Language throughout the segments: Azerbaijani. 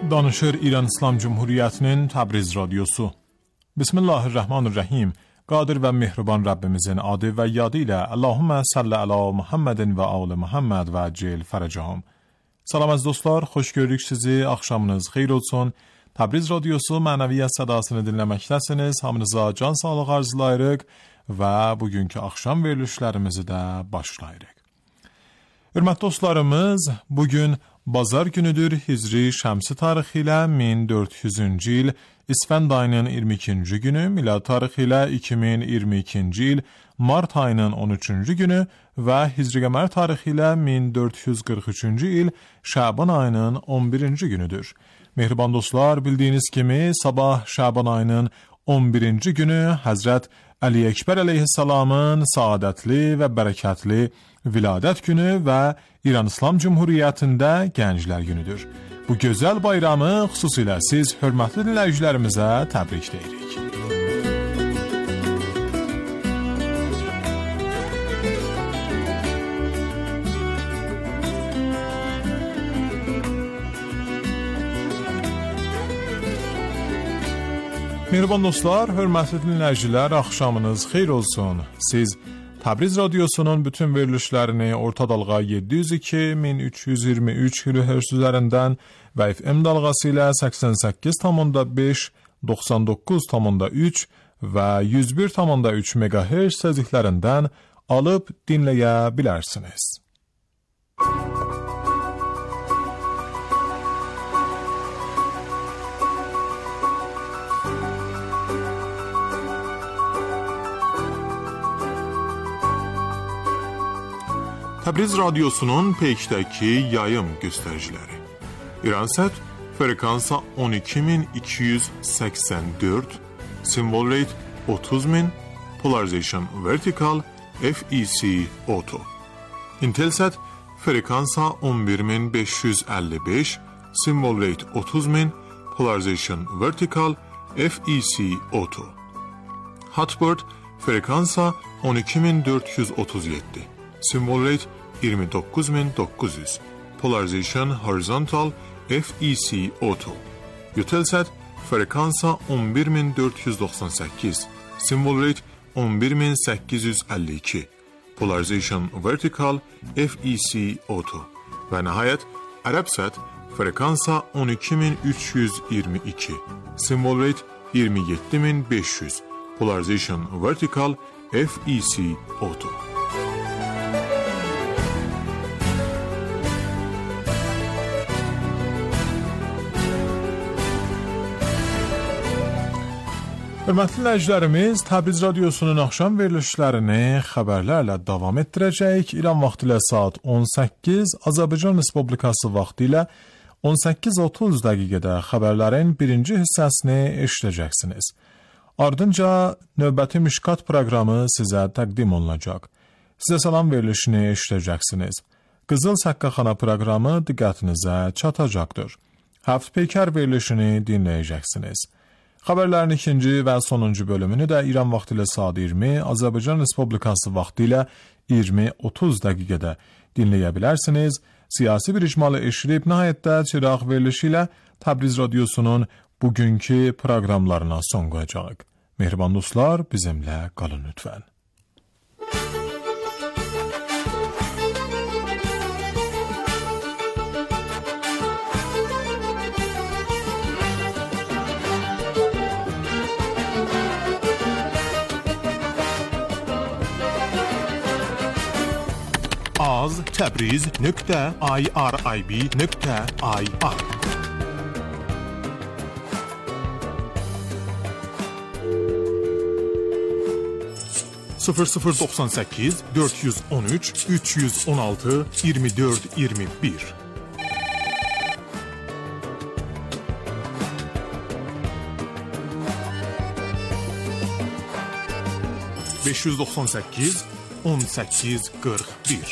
danışır İran İslam Cumhuriyyətinin Təbriz radiosu. Bismillahirrahmanirrahim. Qadir və mehriban Rəbbimizin adı və yadı ilə Allahümmə salli əla Muhammedin və alı Muhammed və cil fərəcəhum. Salam əziz dostlar, xoş görürük sizi. Axşamınız xeyir olsun. Təbriz radiosu mənəviyyət sədasını dinləməkdəsiniz. Hamınıza can sağlığı arzulayırıq və bugünkü axşam verilişlərimizi də başlayırıq. Hörmətli dostlarımız, bugün Bazar günüdür. Hicri şəmsi tarixi ilə 1400-cü il İsfənd ayının 22-ci günü, milad tarixi ilə 2022-ci il mart ayının 13-cü günü və Hicri qəmər tarixi ilə 1443-cü il Şaban ayının 11-ci günüdür. Mehriban dostlar, bildiyiniz kimi sabah Şaban ayının 11-ci günü Həzrət Əli Əkbər əleyhissalamın saadətli və bərəkətli viladət günü və İran İslam Cumhuriyyətində Gənclər günüdür. Bu gözəl bayramı xüsusilə siz hörmətli dinləyicilərimizə təbrik deyirik. Mehriban dostlar, hörmətli dinləyicilər, axşamınız xeyir olsun. Siz Təbriz radiosunun bütün verilişlərini orta dalğa 702-1323 kHz üzərindən və FM dalğası ilə 88,5, 99,3 və 101,3 MHz tezliklərindən alıb dinləyə bilərsiniz. Təbriz radiosunun peykdəki yayım göstəriciləri. İransat frekansa 12284, symbol rate 30000, polarization vertical, FEC auto. Intelsat frekansa 11555, symbol rate 30000, polarization vertical, FEC auto. Hotbird frekansa 12437, symbol rate 29900, polarization horizontal, FEC auto. Eutelsat frekansa 11498, symbol rate 11852, polarization vertical, FEC auto. Və nəhayət Arabsat frekansa 12322, symbol rate 27500, polarization vertical, FEC auto. Hörmətli dinləyicilərimiz, Təbriz radiosunun axşam verilişlərini xəbərlərlə davam etdirəcək. İran vaxtı ilə saat 18, Azərbaycan Respublikası vaxtı ilə 18:30 dəqiqədə xəbərlərin birinci hissəsini eşidəcəksiniz. Ardınca növbəti Mişkat proqramı sizə təqdim olunacaq. Sizə salam verilişini eşidəcəksiniz. Qızıl Səqqaxana proqramı diqqətinizə çatacaqdır. Həft Peykər verilişini dinləyəcəksiniz. Xəbərlərin ikinci və sonuncu bölümünü də İran vaxtı ilə saat 20, Azərbaycan Respublikası vaxtı ilə 20:30 dəqiqədə dinləyə bilərsiniz. Siyasi bir icmalı eşidib, nəhayətdə çıraq verilişi ilə Təbriz radiosunun bugünkü proqramlarına son qoyacaq. Mehriban dostlar, bizimlə qalın lütfən. az.tabriz.irib.ir 0098 413 316 24 21 598 18 41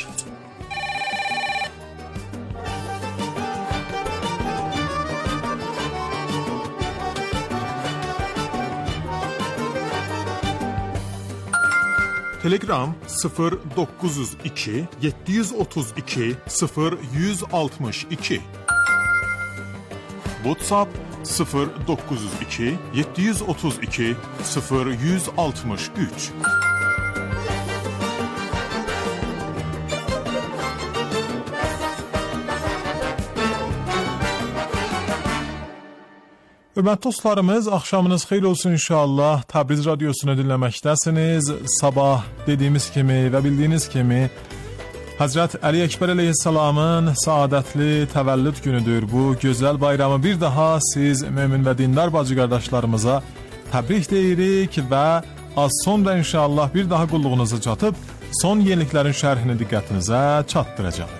Telegram 0902 732 0162 WhatsApp 0902 732 0163. Hörmətli dostlarımız, axşamınız xeyir olsun inşallah. Təbriz Radiosunu dinləməkdəsiniz. Sabah dediyimiz kimi və bildiyiniz kimi Hazret Ali Ekber Aleyhisselam'ın saadətli təvəllüd günüdür. Bu gözəl bayramı bir daha siz mümin və dindar bacı qardaşlarımıza təbrik deyirik və az sonra inşallah bir daha qulluğunuza çatıb son yeniliklərin şərhini diqqətinizə çatdıracaq.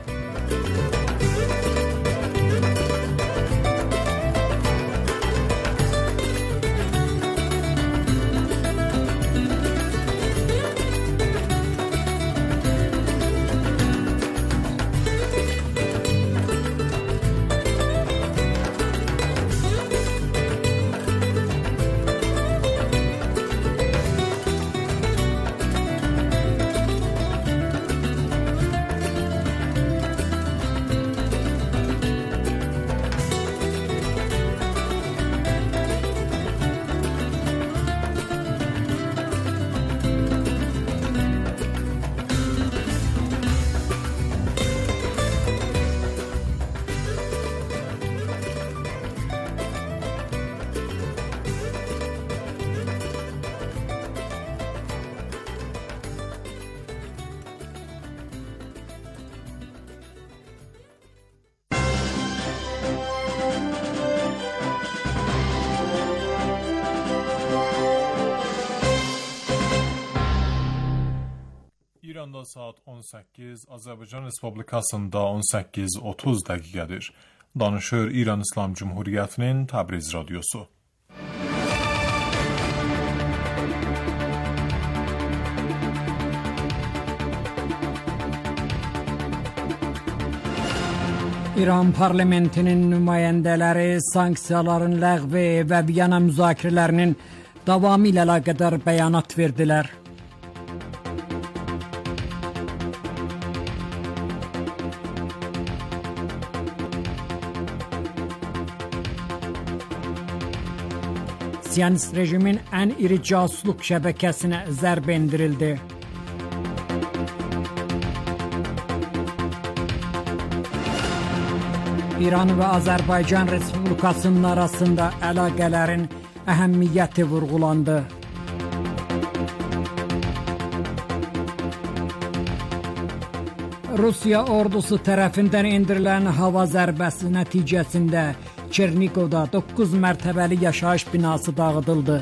İranda saat 18, Azərbaycan Respublikasında 18:30 dəqiqədir. Danışır İran İslam Cumhuriyyətinin Təbriz Radiosu. İran parlamentinin nümayəndələri sanksiyaların ləğvi və Viyana müzakirələrinin davamı ilə əlaqədar bəyanat verdilər. Siyonist rejimin ən iri casusluk şəbəkəsinə zərbə endirildi. İran və Azərbaycan Respublikasının arasında əlaqələrin əhəmiyyəti vurğulandı. Rusiya ordusu tərəfindən endirilən hava zərbəsi nəticəsində Çernikovda 9 mərtəbəli yaşayış binası dağıdıldı.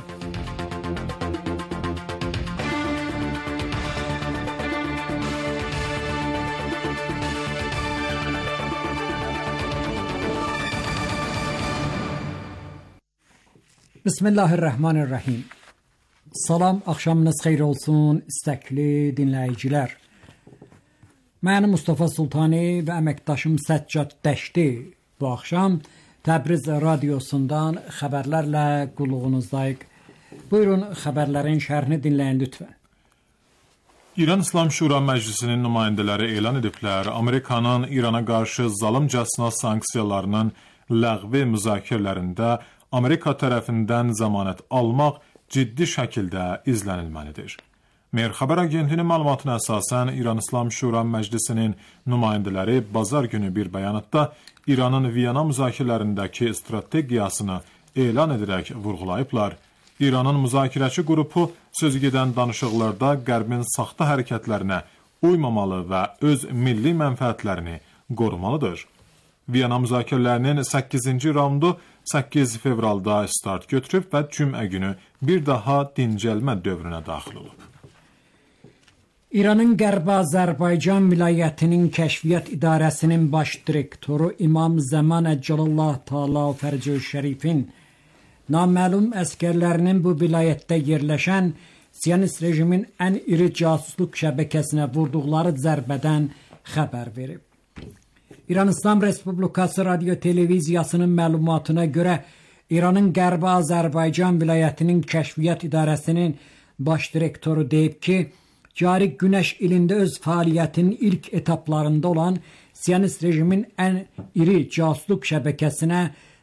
Bismillahirrahmanirrahim. Salam, axşamınız xeyir olsun, istəkli dinləyicilər. Mən Mustafa Sultani və əməkdaşım Səccad Dəşti bu axşam Təbriz Radiosundan xəbərlərlə qulluğunuzdayıq. Buyurun, xəbərlərin şərhini dinləyin lütfən. İran İslam Şura Məclisinin nümayəndələri elan ediblər, Amerikanın İrana qarşı zalımcasına sanksiyalarının ləğvi müzakirələrində Amerika tərəfindən zəmanət almaq ciddi şəkildə izlənilməlidir. Mehr xəbər agentinin məlumatına əsasən İran İslam Şura Məclisinin nümayəndələri bazar günü bir bəyanatda İranın Viyana müzakirələrindəki strategiyasını elan edərək vurğulayıblar. İranın müzakirəçi qrupu sözügedən danışıqlarda Qərbin saxta hərəkətlərinə uymamalı və öz milli mənfəətlərini qorumalıdır. Viyana müzakirələrinin 8-ci raundu 8 fevralda start götürüb və cümə günü bir daha dincəlmə dövrünə daxil olub. İranın Qərbi Azərbaycan vilayətinin kəşfiyyat idarəsinin baş direktoru İmam Zaman Əcəlallah Taala Fərcü Şərifin naməlum əskərlərinin bu vilayətdə yerləşən Siyonist rejimin ən iri casusluq şəbəkəsinə vurduqları zərbədən xəbər verib. İran İslam Respublikası Radio Televiziyasının məlumatına görə İranın Qərbi Azərbaycan vilayətinin kəşfiyyat idarəsinin baş direktoru deyib ki, cari günəş ilində öz fəaliyyətinin ilk etaplarında olan Siyonist rejimin ən iri casusluq şəbəkəsinə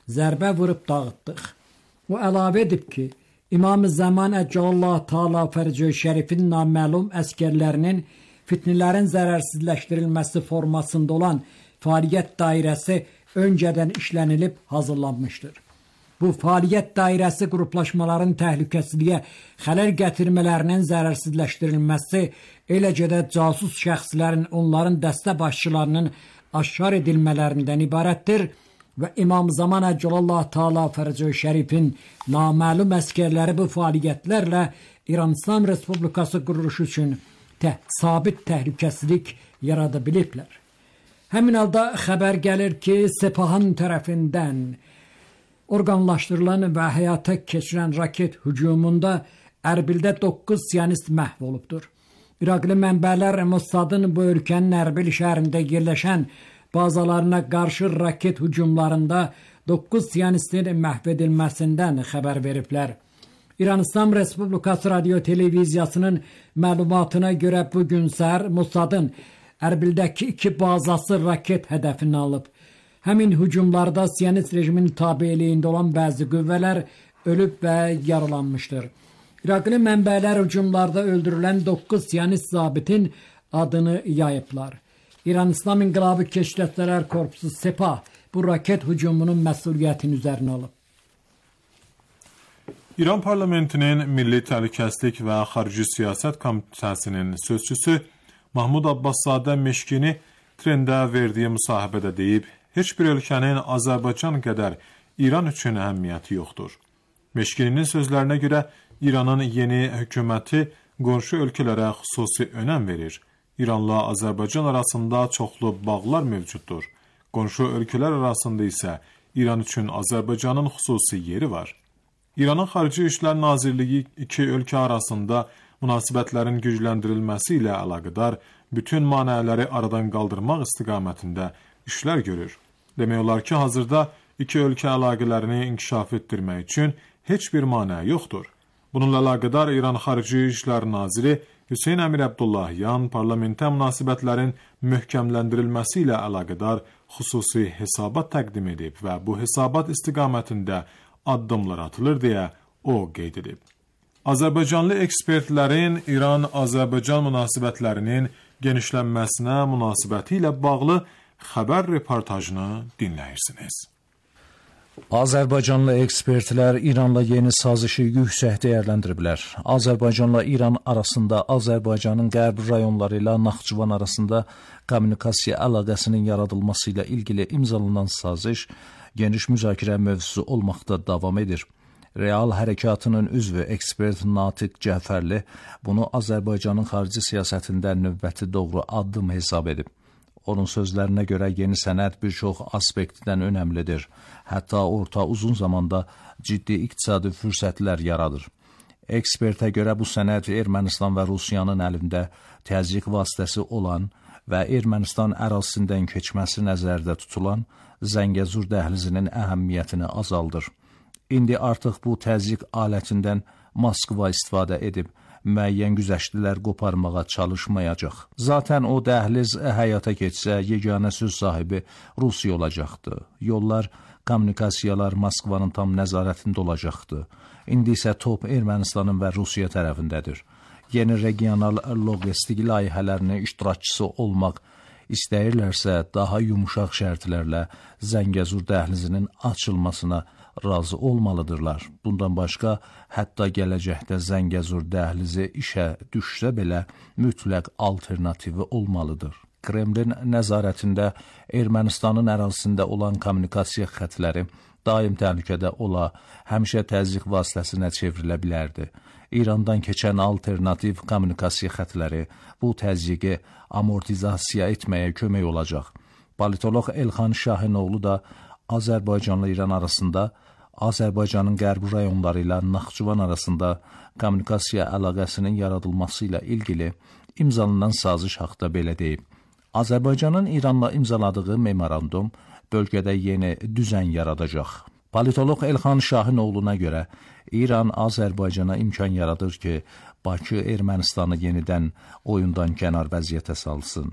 zərbə vurub dağıtdıq. O əlavə edib ki, İmam-ı Zaman Əcəlallahu Teala Fərcü Şərifin naməlum əskərlərinin fitnələrin zərərsizləşdirilməsi formasında olan fəaliyyət dairəsi öncədən işlənilib hazırlanmışdır. Bu fəaliyyət dairəsi qruplaşmaların təhlükəsizliyə xələl gətirmələrinin zərərsizləşdirilməsi, eləcə də casus şəxslərin onların dəstə başçılarının aşkar edilmələrindən ibarətdir və İmam Zaman Əcəlallahu Teala Fərcü Şərifin naməlum əskərləri bu fəaliyyətlərlə İran İslam Respublikası quruluşu üçün sabit təhlükəsizlik yarada biliblər. Həmin halda xəbər gəlir ki, Sepahın tərəfindən orqanlaşdırılan və həyata keçirilən raket hücumunda Ərbildə 9 siyonist məhv olubdur. İraqlı mənbələr Mossadın bu ölkənin Ərbil şəhərində yerləşən bazalarına qarşı raket hücumlarında 9 siyonistin məhv edilməsindən xəbər veriblər. İran İslam Respublikası Radio Televiziyasının məlumatına görə bugün səhər Mossadın Ərbildəki 2 bazası raket hədəfini alıb. Həmin hücumlarda siyonist rejimin tabeliyində olan bəzi qüvvələr ölüb və yaralanmışdır. İraqlı mənbələr hücumlarda öldürülən 9 siyonist zabitin adını yayıblar. İran İslam İnqilabı Kəşfiyyatçılar Korpusu Sepah bu raket hücumunun məsuliyyətini üzərinə alıb. İran parlamentinin Milli Təhlükəsizlik və Xarici Siyasət Komitəsinin sözçüsü Mahmud Abbaszadə Meşkini trendə verdiyi müsahibədə deyib, heç bir ölkənin Azərbaycan qədər İran üçün əhəmiyyəti yoxdur. Meşkininin sözlərinə görə İranın yeni hökuməti qonşu ölkələrə xüsusi önəm verir. İranla Azərbaycan arasında çoxlu bağlar mövcuddur. Qonşu ölkələr arasında isə İran üçün Azərbaycanın xüsusi yeri var. İranın Xarici İşlər Nazirliyi iki ölkə arasında münasibətlərin gücləndirilməsi ilə əlaqədar bütün maneələri aradan qaldırmaq istiqamətində işlər görür. Demək olar ki, hazırda iki ölkə əlaqələrini inkişaf etdirmək üçün heç bir maneə yoxdur. Bununla əlaqədar İran Xarici İşlər Naziri Hüseyn Əmir Abdullahyan parlamentə münasibətlərin möhkəmləndirilməsi ilə əlaqədar xüsusi hesabat təqdim edib və bu hesabat istiqamətində addımlar atılır deyə o qeyd edib. Azərbaycanlı ekspertlərin İran-Azərbaycan münasibətlərinin genişlənməsinə münasibəti ilə bağlı xəbər reportajını dinləyirsiniz. Azərbaycanlı ekspertlər İranla yeni sazişi yüksək dəyərləndiriblər. Azərbaycanla İran arasında Azərbaycanın qərb rayonları ilə Naxçıvan arasında kommunikasiya əlaqəsinin yaradılması ilə ilgili imzalanan saziş geniş müzakirə mövzusu olmaqda davam edir. Real hərəkatının üzvü ekspert Natiq Cəfərli bunu Azərbaycanın xarici siyasətində növbəti doğru addım hesab edib. Onun sözlərinə görə yeni sənəd bir çox aspektdən önəmlidir. Hətta orta uzun zamanda ciddi iqtisadi fürsətlər yaradır. Ekspertə görə bu sənəd Ermənistan və Rusiyanın əlində təzyiq vasitəsi olan və Ermənistan ərazisindən keçməsi nəzərdə tutulan Zəngəzur dəhlizinin əhəmiyyətini azaldır. İndi artıq bu təzyiq alətindən Moskva istifadə edib, müəyyən güzəştlər qoparmağa çalışmayacaq. Zaten o dəhliz həyata keçsə, yeganə söz sahibi Rusiya olacaqdı. Yollar, kommunikasiyalar Moskvanın tam nəzarətində olacaqdı. İndi isə top Ermənistanın və Rusiya tərəfindədir. Yeni regional logistik layihələrinin iştirakçısı olmaq istəyirlərsə, daha yumuşaq şərtlərlə Zəngəzur dəhlizinin açılmasına razı olmalıdırlar. Bundan başqa, hətta gələcəkdə Zəngəzur dəhlizi işə düşsə belə mütləq alternativi olmalıdır. Kremlin nəzarətində Ermənistanın ərazisində olan kommunikasiya xətləri daim təhlükədə ola, həmişə təzyiq vasitəsinə çevrilə bilərdi. İrandan keçən alternativ kommunikasiya xətləri bu təzyiqi amortizasiya etməyə kömək olacaq. Politolog Elxan Şahinoğlu da Azərbaycanla İran arasında Azərbaycanın qərb rayonları ilə Naxçıvan arasında kommunikasiya əlaqəsinin yaradılması ilə ilgili imzalanan saziş haqda belə deyib. Azərbaycanın İranla imzaladığı memorandum bölgədə yeni düzən yaradacaq. Politolog Elxan Şahinoğlu'na görə İran Azərbaycana imkan yaradır ki, Bakı Ermənistanı yenidən oyundan kənar vəziyyətə salsın.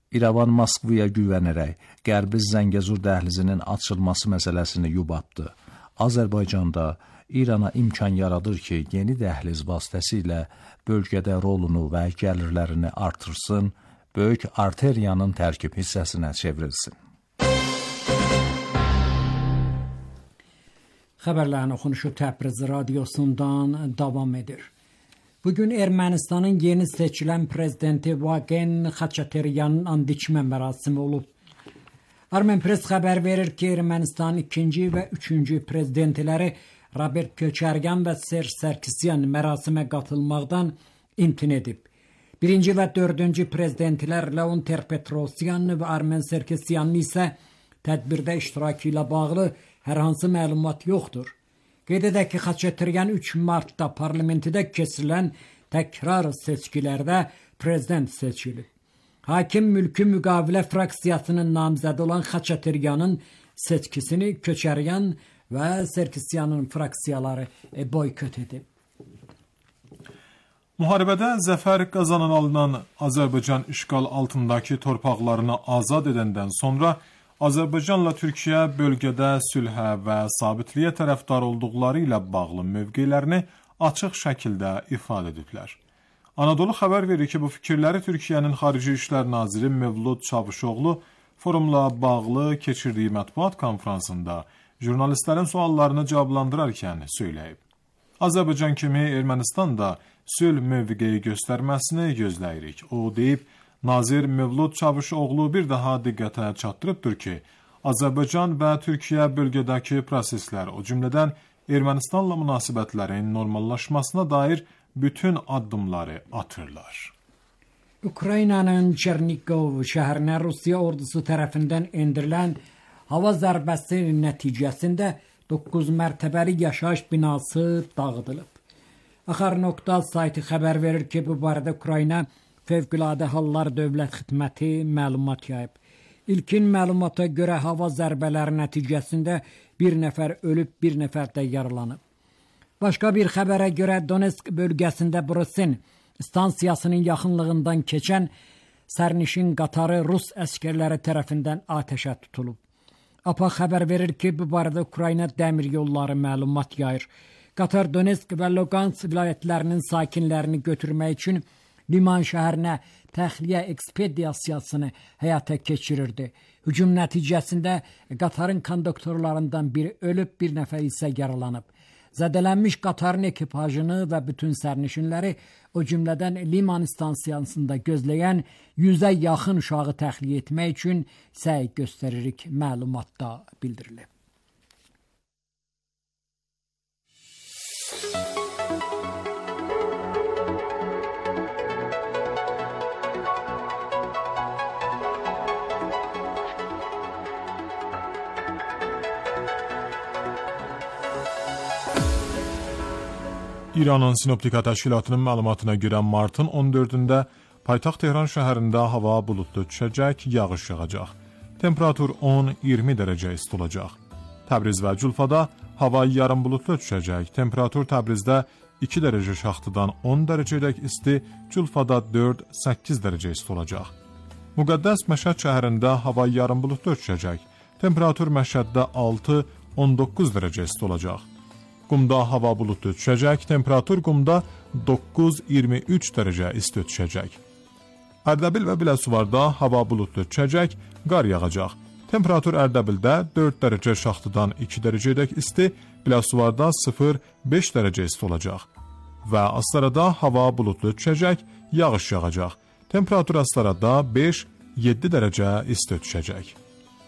İrəvan Moskvaya güvənərək Qərbi Zəngəzur dəhlizinin açılması məsələsini yubatdı. Azərbaycanda İrana imkan yaradır ki, yeni dəhliz vasitəsilə bölgədə rolunu və gəlirlərini artırsın, böyük arteriyanın tərkib hissəsinə çevrilsin. Xəbərlərin oxunuşu Təbriz radiosundan davam edir. Bugün Ermənistanın yeni seçilən prezidenti Vagen Xaçateryanın and içmə mərasimi olub. Armen Press xəbər verir ki, Ermənistanın ikinci və üçüncü prezidentləri Robert Köçəryan və Serj Sarkisyan mərasimə qatılmaqdan imtina edib. Birinci və dördüncü prezidentlər Leon Ter-Petrosyan və Armen Sarkisyanın isə tədbirdə iştirakı ilə bağlı hər hansı məlumat yoxdur. Qeyd edək ki, Xaçateryan 3 martda parlamentdə keçirilən təkrar seçkilərdə prezident seçilib. Hakim Mülkü Müqavilə fraksiyasının namizədi olan Xaçateryanın seçkisini Köçəryan və Sarkisyanın fraksiyaları boykot edib. Müharibədə zəfər qazanan Azərbaycan işğal altındakı torpaqlarını azad edəndən sonra Azərbaycanla Türkiyə bölgədə sülhə və sabitliyə tərəfdar olduqları ilə bağlı mövqelərini açıq şəkildə ifadə ediblər. Anadolu xəbər verir ki, bu fikirləri Türkiyənin Xarici İşlər Naziri Mevlud Çavuşoğlu forumla bağlı keçirdiyi mətbuat konfransında jurnalistlərin suallarını cavablandırarkən söyləyib. Azərbaycan kimi Ermənistan da sülh mövqeyi göstərməsini gözləyirik. O deyib, Nazir Mevlud Çavuşoğlu bir daha diqqətə çatdırıbdır ki, Azərbaycan və Türkiyə bölgədəki proseslər, o cümlədən Ermənistanla münasibətlərin normallaşmasına dair bütün addımları atırlar. Ukraynanın Çernikov şəhərinə Rusiya ordusu tərəfindən endirilən hava zərbəsi nəticəsində 9 mərtəbəli yaşayış binası dağıdılıb. Axar.az saytı xəbər verir ki, bu barədə Ukrayna Fövqəladə Hallar Dövlət Xidməti məlumat yayıb. İlkin məlumata görə hava zərbələri nəticəsində bir nəfər ölüb, bir nəfər də yaralanıb. Başqa bir xəbərə görə Donetsk bölgəsində Brosin stansiyasının yaxınlığından keçən sərnişin qatarı Rus əskərləri tərəfindən atəşə tutulub. APA xəbər verir ki, bu barədə Ukrayna dəmir yolları məlumat yayır. Qatar Donetsk və Lugansk vilayətlərinin sakinlərini götürmək üçün Liman şəhərinə təxliyə ekspedisiyasını həyata keçirirdi. Hücum nəticəsində qatarın konduktorlarından biri ölüb, bir nəfər isə yaralanıb. Zədələnmiş qatarın ekipajını və bütün sərnişinləri, o cümlədən Liman stansiyasında gözləyən 100-ə yaxın uşağı təxliyə etmək üçün səy göstəririk, məlumatda bildirilib. İranın Sinoptika Təşkilatının məlumatına görə martın 14-də paytaxt Tehran şəhərində hava buludlu düşəcək, yağış yağacaq. Temperatur 10-20 dərəcə isti olacaq. Təbriz və Culfada hava yarım buludlu düşəcək. Temperatur Təbrizdə 2 dərəcə şaxtıdan 10 dərəcədək isti, Culfada 4-8 dərəcə isti olacaq. Müqəddəs Məşəd şəhərində hava yarım buludlu düşəcək. Temperatur Məşəddə 6-19 dərəcə isti olacaq. Qumda hava buludlu düşəcək, temperatur Qumda 9-23 dərəcə isti düşəcək. Ərdəbil və Biləsuvarda hava buludlu düşəcək, qar yağacaq. Temperatur Ərdəbildə 4 dərəcə şaxtıdan 2 dərəcədək isti, Biləsuvarda 0-5 dərəcə isti olacaq. Və Astarada hava buludlu düşəcək, yağış yağacaq. Temperatur Astarada 5-7 dərəcə isti düşəcək.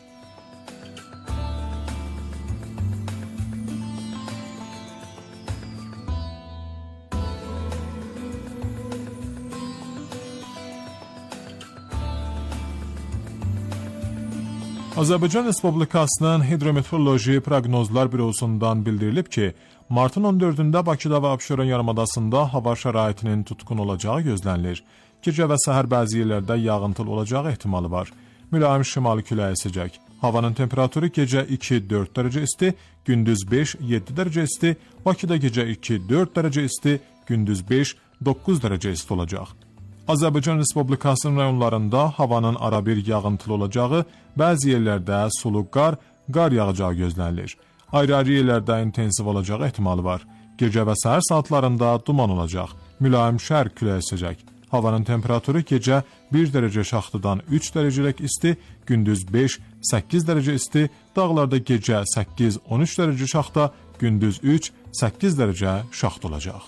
Azərbaycan Respublikasının Hidrometeoroloji Proqnozlar Bürosundan bildirilib ki, martın 14-də Bakıda və Abşeron yarımadasında hava şəraitinin tutqun olacağı gözlənilir. Gecə və səhər bəzi yerlərdə yağıntılı olacağı ehtimalı var. Mülayim şimali küləyi əsəcək. Havanın temperaturu gecə 2-4 dərəcə isti, gündüz 5-7 dərəcə isti, Bakıda gecə 2-4 dərəcə isti, gündüz 5-9 dərəcə isti olacaq. Azərbaycan Respublikasının rayonlarında havanın arabir yağıntılı olacağı, bəzi yerlərdə sulu qar yağacağı gözlənilir. Ayrı-ayrı yerlərdə intensiv olacağı ehtimalı var. Gecə və səhər saatlarında duman olacaq. Mülayim şərq küləyi əsəcək. Havanın temperaturu gecə 1 dərəcə şaxtadan 3 dərəcəlik isti, gündüz 5-8 dərəcə isti, dağlarda gecə 8-13 dərəcə şaxta, gündüz 3-8 dərəcə şaxta olacaq.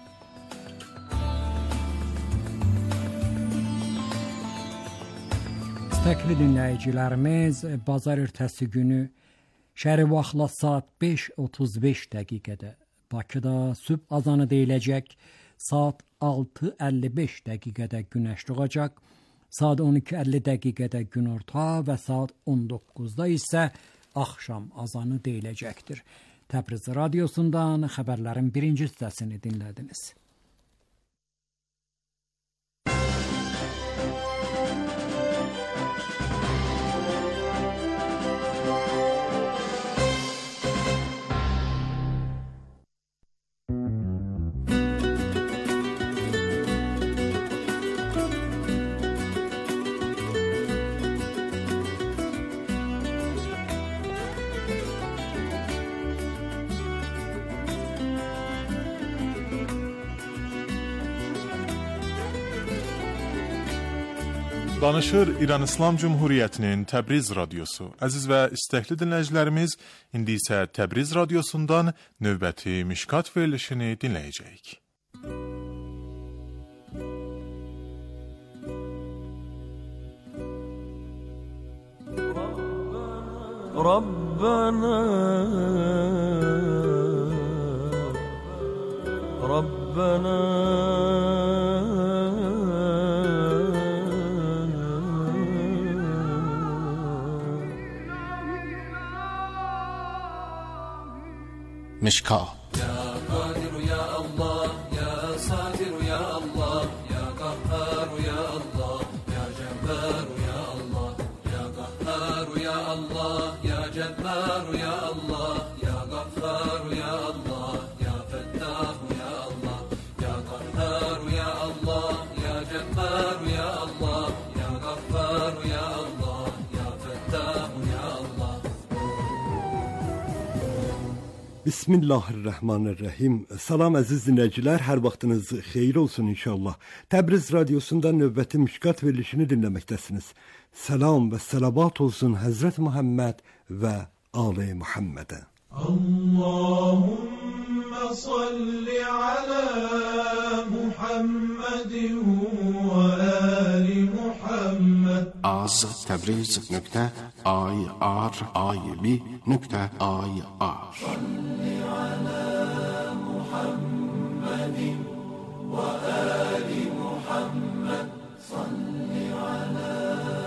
Təqli dinləyicilərimiz, bazar ertəsi günü şəhəri vaxtla saat 5:35 dəqiqədə, Bakıda sübh azanı deyiləcək, saat 6:55 dəqiqədə günəş doğacaq, saat 12:50 dəqiqədə günorta və saat 19-da isə axşam azanı deyiləcəkdir. Təbriz radiosundan xəbərlərin birinci hissəsini dinlədiniz. Danışır İran İslam Cumhuriyyətinin Təbriz radiosu. Əziz və istəkli dinləyicilərimiz, indi isə Təbriz radiosundan növbəti Mişkat verilişini dinləyəcəyik. Rabbana مشکات يا قادر يا الله يا ساتر يا الله يا قهار يا الله يا جبار يا الله يا قهار يا الله يا جبار يا الله يا غفار يا الله يا فتاح يا الله يا قهار يا الله يا جبار يا الله يا غفار يا الله يا فتاح يا الله. Bismillahirrahmanirrahim. Salam əziz dinləyicilər, hər vaxtınız xeyir olsun inşallah. Təbriz radiosunda növbəti Mişkat verilişini dinləməkdəsiniz. Salam və salavat olsun Həzrət Muhammed və Ali Muhammedə. Allahümme salli ala Muhammedin və ali Muhammed. از تبریز.ir.ir صل على محمد وآل محمد صل على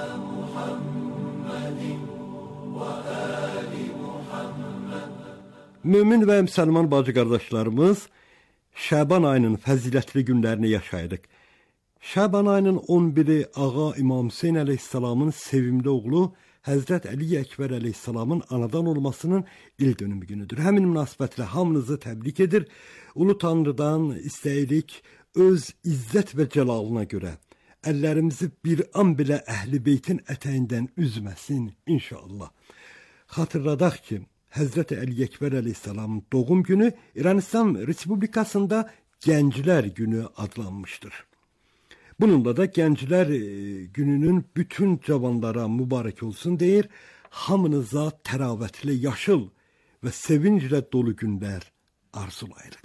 محمد وآل محمد. Mümin və müsəlman bacı qardaşlarımız, Şaban ayının fəzilətli günlərini yaşayırıq. Şaban ayının 11-i Ağa İmam Hüseyn əleyhissalamın sevimli oğlu Həzrət Əli Əkbər əleyhissalamın anadan olmasının il dönümü günüdür. Həmin münasibətlə hamınızı təbrik edir. Ulu Tanrıdan istəyirik öz izzət və cəlalına görə əllərimizi bir an belə Əhl-i Beytin ətəyindən üzməsin inşallah. Xatırladaq ki, Həzrət Əli Əkbər əleyhissalamın doğum günü İran İslam Respublikasında Gənclər Günü adlanmışdır. Bununla da Gənclər Gününün bütün cavanlara mübarək olsun deyir, hamınıza təravətli, yaşıl və sevinclə dolu günlər arzulayırıq.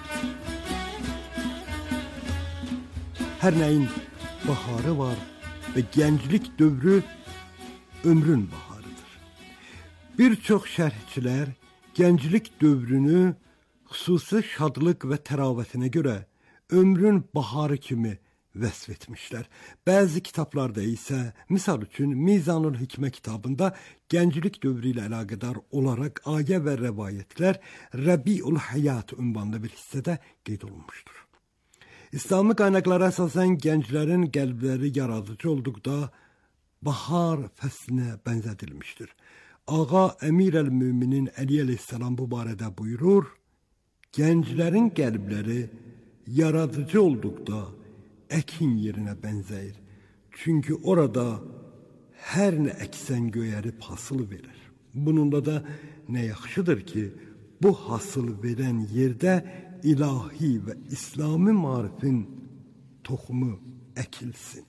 Hər nəyin baharı var, və gənclik dövrü ömrün baharıdır. Bir çox şərhçilər gənclik dövrünü xüsusi şadlıq və təravətinə görə ömrün baharı kimi vəsf etmişlər. Bəzi kitablarda isə, misal üçün Mizanul Hikmə kitabında gənclik dövrü ilə əlaqədar olaraq ayə və rəvayətlər Rəbiul Həyat ünvanlı bir hissədə qeyd olunmuşdur. İslami qaynaqlara əsasən gənclərin qəlbləri yaradıcı olduqda bahar fəslinə bənzədilmişdir. Ağa Əmir əl-Müminin Əli əleyhissalam bu barədə buyurur, gənclərin qəlbləri yaradıcı olduqda əkin yerinə bənzəyir. Çünki orada hər nə əksən göyərib hasıl verir. Bununla da nə yaxşıdır ki, bu hasıl verən yerdə ilahi və İslami marifin toxumu əkilsin.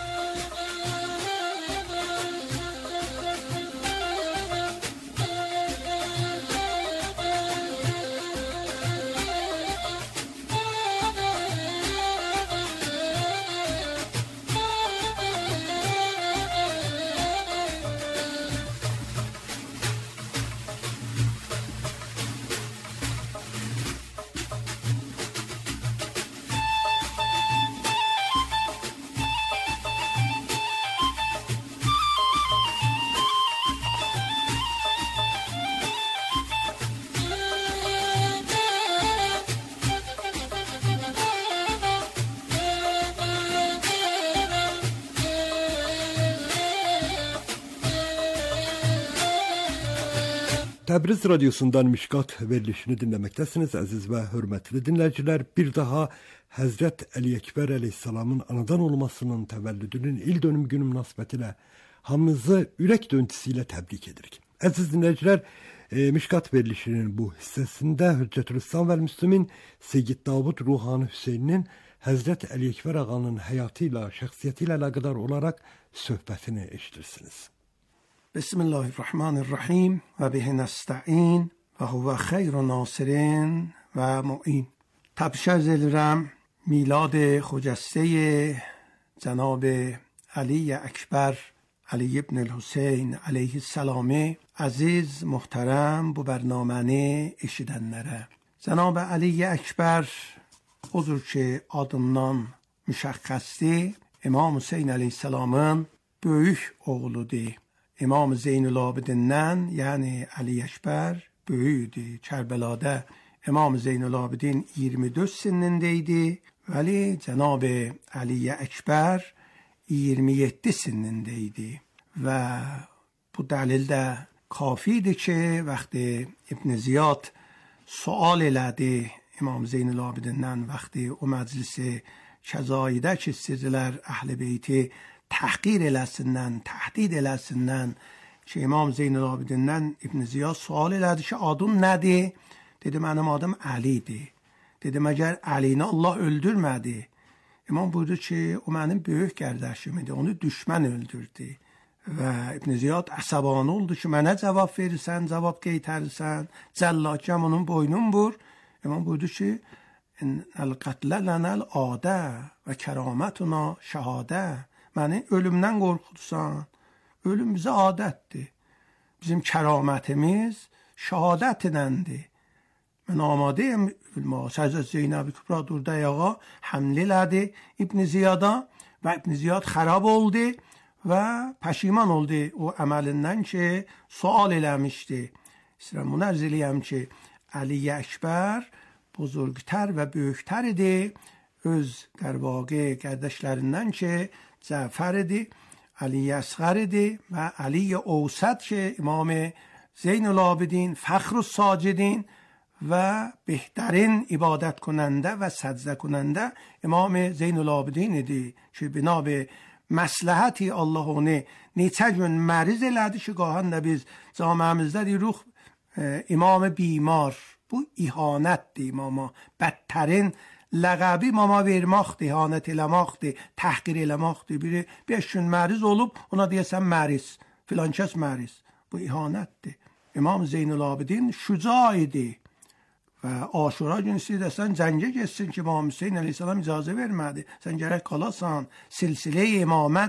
Təbriz radiosundan Mişqat verilişini dinləməkdəsiniz, əziz və hörmətli dinləyicilər. Bir daha Həzrət Əli Əkbər əleyhissalamın anadan olmasının təvəllüdünün il dönüm günü münasibətilə hamınızı ürək döntüsü ilə təbrik edirik. Əziz dinləyicilər, Mişqat verilişinin bu hissəsində Hüccətül-İslam vəl-Müslimin Seyyid Davud Ruhani Hüseyninin Həzrət Əli Əkbər ağanın həyatı ilə, şəxsiyyəti ilə əlaqədar olaraq söhbətini eşidirsiniz. Bismillahirrahmanirrahim və bihi nəstəin və huvə xeyru nasirin və mu'in. Təbrik edirəm milad xocəstə cənab Əli Əkbər Ali ibn Hüseyn aleyhisselamı aziz muhterem bu bernaməni eşidənlərə. Cənab Əli Əkbər odur ki adından müşəxxəsdir. İmam Hüseyn aleyhisselamın böyük oğludur. İmam Zeynulabidin'dən, yəni Əli Əkbər böyüydü. Kərbəlada İmam Zeynulabidin 24 sinindeydi, vəli Cənab Əli Əkbər 27 sinindeydi. Və bu dəlil də kafidir ki, vaxtı İbn Ziyad sual elədi İmam Zeynulabidin'dən, vaxtı o məclisi kəzaidə ki, istədilər Əhl-i Beyti təhqir eləsinlər, təhdid eləsinlər ki, İmam Zeynulabidin'dən İbn Ziyad sual elədi ki, adın nədir? Dedi, mənim adım Əlidir. Dedi, məgər Əlini Allah öldürmədi? İmam buyurdu ki, o mənim böyük qardaşımdır, onu düşmən öldürdü. Və İbn Ziyad əsəbanı oldu ki, mənə cavab verirsən, cavab qeytərirsən, cəllakəm onun boynun vur. İmam buyurdu ki, əl-qətlə lənəl adə və kəramətuna şəhadə. Məni ölümdən qorxudursan. Ölüm bizə adətdir. Bizim kəramətimiz şəhadət edəndir. Mən amadeyim ölməyə. Həzrət Zeynəb-i Kübra durdu ayağa, həmlə elədi İbn Ziyada və İbn Ziyad xarab oldu və pəşiman oldu o əməlindən ki, sual eləmişdi. İstəyirəm bunu ərz eləyəm ki, Əli Əkbər buzurgtər və böyüktər idi. Öz qarbağı qardaşlarından ki, Cəfər idi, Əli Əsğər idi və Əli Əvsət ki, İmam Zeynulabidin, Fəxrus Sacidin və behtarin ibadət konəndə və səcdə konəndə İmam Zeynulabidin idi ki, binab məsləhəti Allah onu neçə gün məriz elədi ki, qahən də biz camiəmizdə deyirik İmam Bimar. Bu ihanətdir imama, bədtərin ləqəbi imama vermaqdır, ihanət eləmaqdır, təhqir eləmaqdır. Biri 5 gün məriz olub, ona deyəsən məriz, filan kəs məriz. Bu ihanətdir. İmam Zeynulabidin şüca idi və Aşura günü istəyirsən cəngə geçsin ki, İmam Hüseyn əleyhissalam icazə vermədi. Sən gərək qalasan, silsilə-i imamət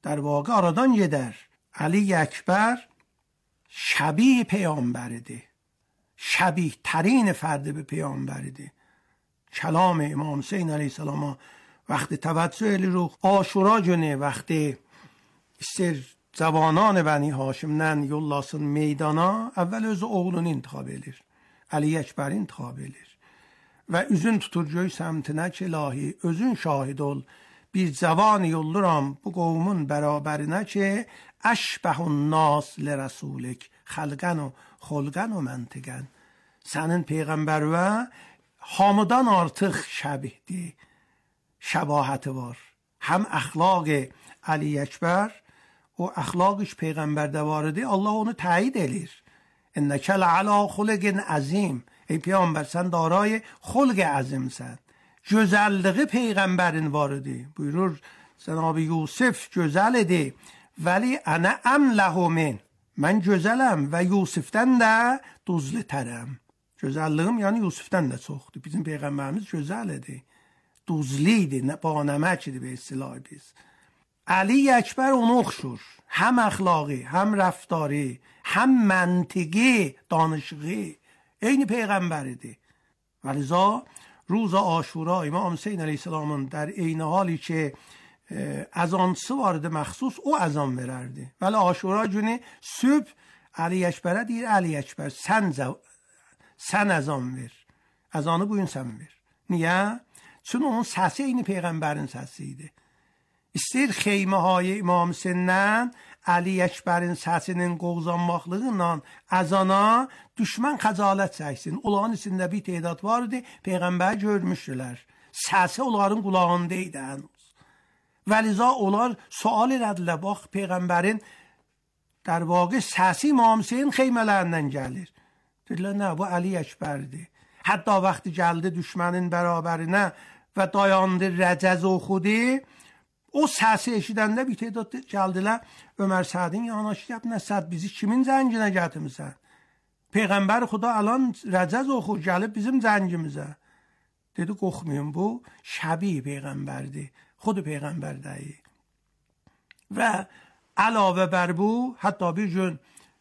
در واقع aradan gider. علی اکبر شبیه پیامبرده، شبیه ترین فرد به پیامبرده. کلام امام حسین علیه السلام وقتی توجه رو آشورا جنه وقتی سر زبانان بنی هاشمden yollasın meydana, evvel özü oğlunu intikab edir. Ali Ekber intikab edir. Ve üzün tutur göy semtine ki ilahi, özün şahid ol. Bir zevani yolluram bu qovmun beraberine ki eşbehun nas li rasulik xalqan و xulqan و məntiqən. Sənin peyğəmbər və hamıdan artıq şəbihdir. Şəbahəti var. Həm əxlaq Ali Ekber o əxlaqış peyğəmbərdə var idi. Allah onu təyid edir. İnnəkə lə'alə xulqin əzim. Ey peyğəmbər sən darای xulq əzimsən. Gözəlliği peyğəmbərin var idi. Buyurur Cənab-ı Yusuf gözəl idi. Vəli ənə əmləhu min. Mən gözələm və Yusufdən də duzlu tərəm. Gözəlliyim yəni Yusufdən də çoxdur. Bizim peyğəmbərimiz gözəl idi. Duzlu idi, ba nəmək idi به اصطلاح biz. علی اکبر onu oxşur. Həm əxlaqi, həm rəftarı, həm məntiqi, danışığı. Eyni peyğəmbər idi. ولیذا روز عاشورا امام حسین علیه السلام در عین حالی که azançısı vardı məxsus o azan verərdi. Vəli Aşura günü sübh Ali Ekberə deyir, Ali Ekber sən azan ver. Azanı bugün sən ver. Niyə? Çünki onun səsi eyni peyğəmbərin səsi idi. İstəyir xeymə های İmam Hüseyndən Ali Ekberin səsinin qovzanmaqlığı azana düşmən xəcalət çəksin. Onların içində bir tədat var idi, peyğəmbər görmüşdülər. Səsi onların qulağında idi. ولیزا اولار سوال ردله باخ پیغمبرین در واقع ساسی امام حسین خیملerinden gelir. Dediler ne bu Ali Ekber'di. Hatta vakti geldi düşmanın beraberine ve dayandı rəcəz oxudu. O səsi eşidəndə bir tədat gəldilər Ömər Sədin yanaşdı. Nə Səd bizi kimin zənginə gətirmisən? Peyğəmbər Xuda alan rəcəz oxur gəlib bizim zəngimizə. Dedi qorxmayın bu şəbih peyğəmbərdir. خود پیغمبر دایی و علاوه بر بو حتی bir gün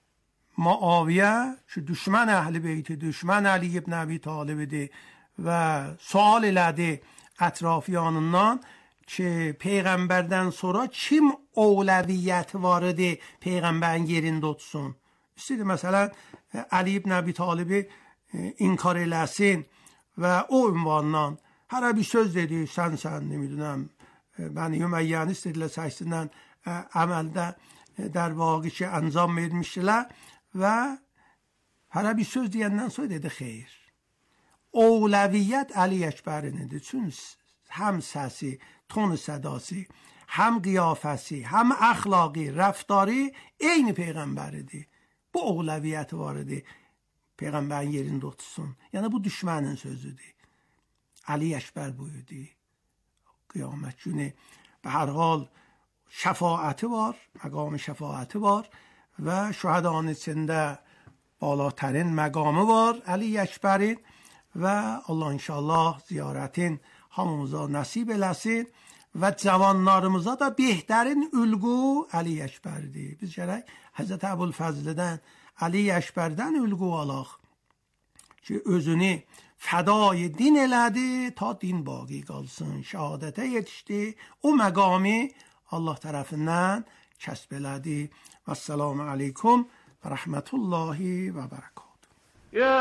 Muaviye şu düşman ehli beyti düşman Ali ibn Abi Talib'di ve sual elədi ətrafyanından ki peyğəmbərdən sonra kim əvləviyyət var idi peyğəmbərin yerində tutsun. İstəyir məsələn Ali ibn Abi Talib'i inkar eləsin və o ünvandan hara bir söz dedi sən nemiddunəm Bəni Üməyyəni istədilər çəksinlər əməldə در واقع که انجام vermişdilər və hərə bir söz deyəndən sonra dedi xeyr. Əvləviyyət Ali Əkbərindir. Çünki həm səsi, tonu sədası, həm qiyafəsi, həm əxlaqi, rəftarı eyni peyğəmbəridir. Bu əvləviyyəti var idi. Peyğəmbərin yerində otursun. Yəni bu düşmənin sözüdür. Ali Əkbər buyurdu. Qiyamət günü به هر حال şəfaəti var, məqam şəfaəti var və şühədanın içində بالاترین məqamı var Ali Əkbərin və Allah inşallah ziyarətin hamımıza nəsib eləsin və cavanlarımıza da behtarin ülqu Ali Əkbərdir. Biz gərək Həzrət Əbulfəzldən Ali Əkbərdən ülqu alaq ki özünü fədai din elədi ta din baqi qalsın. Şəhadətə yetişdi. O məqami Allah tərəfindən kəsb elədi. Vəssalamu aleykum və rəhmətullahi və bərəkatuhu. Ya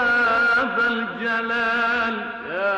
zəlcəlal, ya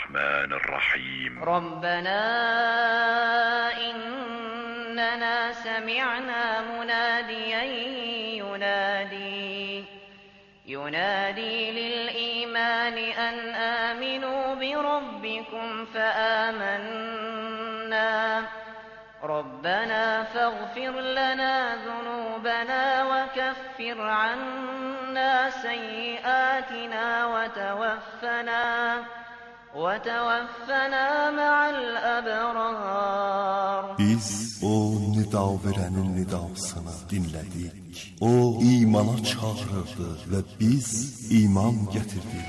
الرحمن الرحيم. ربنا إننا سمعنا مناديا ينادي للإيمان أن آمنوا بربكم فآمنا ربنا فاغفر لنا ذنوبنا وكفر عنا سيئاتنا وتوفنا مع الأبرار. Biz o nida verənin nidasını dinlədik. O imana çağırırdı və biz iman gətirdik.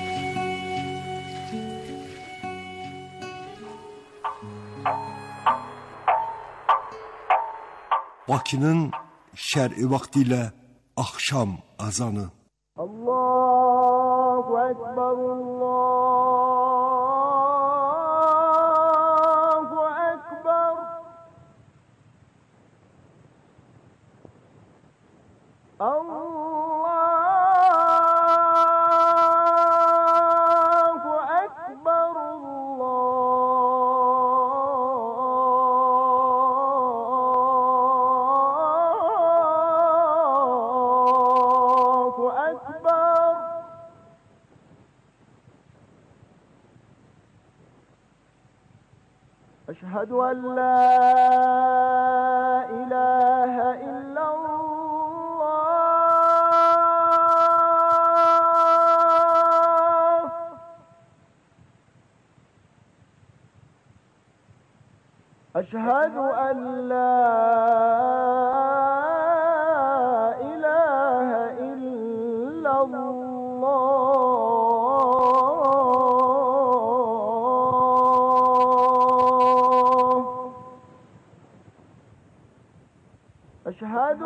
Bakının şər'i vaxtı ilə axşam azanı. Allahu Ekber, Allahu Ekber. Allahu Ekber, Allahu Ekber. Eşhedü en la ilahe illallah. أشهد أن لا إله إلا الله. أشهد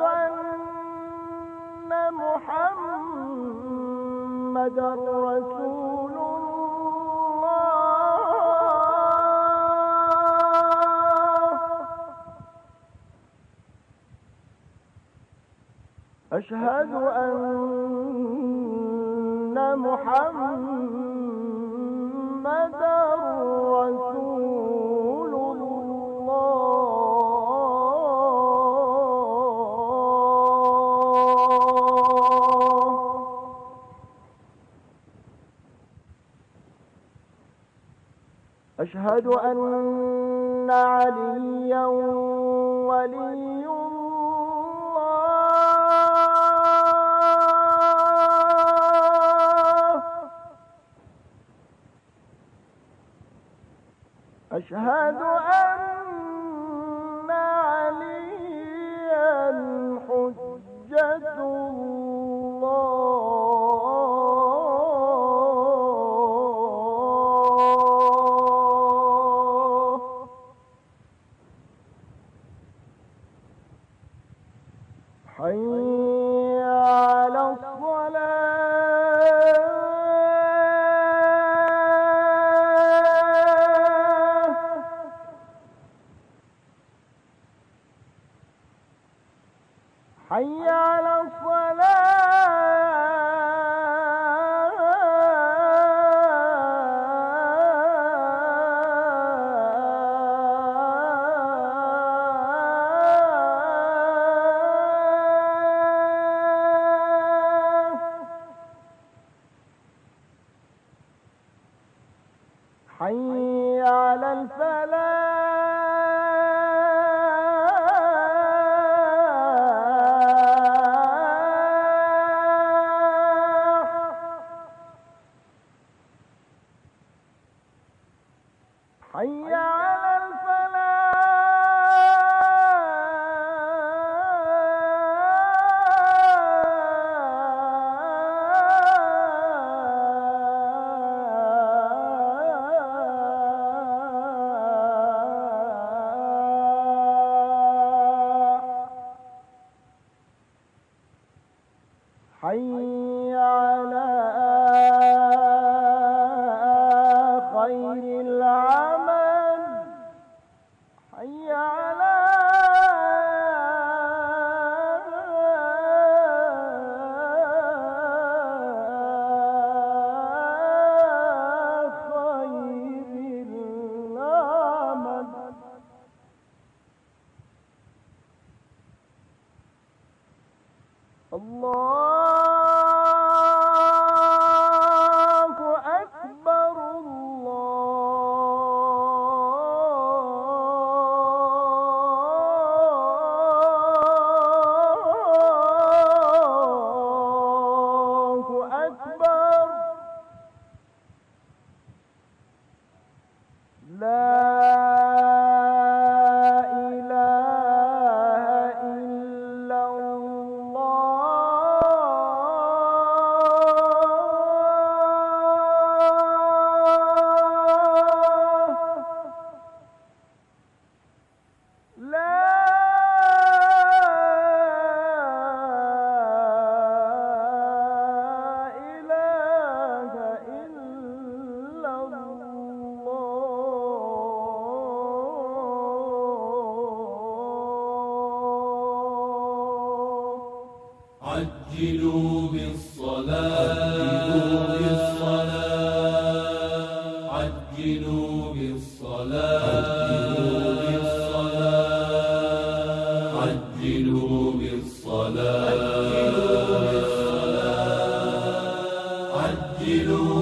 أن محمدًا رسول أشهد أن محمدًا رسول الله. أشهد أن عليًّا ولي أشهد أن عليا حجة الله. حي على الصلاة. حي على الصلاة. حي على الفلاح. حي على الفلاح. حي على خير العمل. حي على خير عجلوا بالصلاة عجلوا بالصلاة عجلوا بالصلاة عجلوا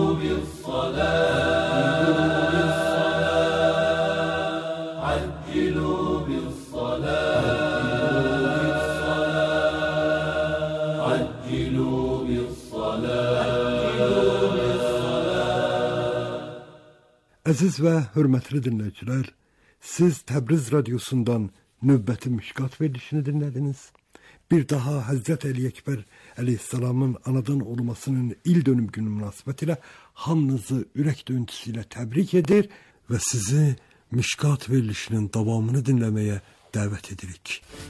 بالصلاة عجلوا بالصلاة Əziz və hörmətli dinləyicilər, siz Təbriz radiosundan növbəti Mişkat verilişini dinlədiniz. Bir daha Həzrət Əli Əkbər əleyhissalamın anadan olmasının il dönüm günü münasibətilə hamınızı ürək döyüntüsü ilə təbrik edir və sizi Mişkat verilişinin davamını dinləməyə dəvət edirik.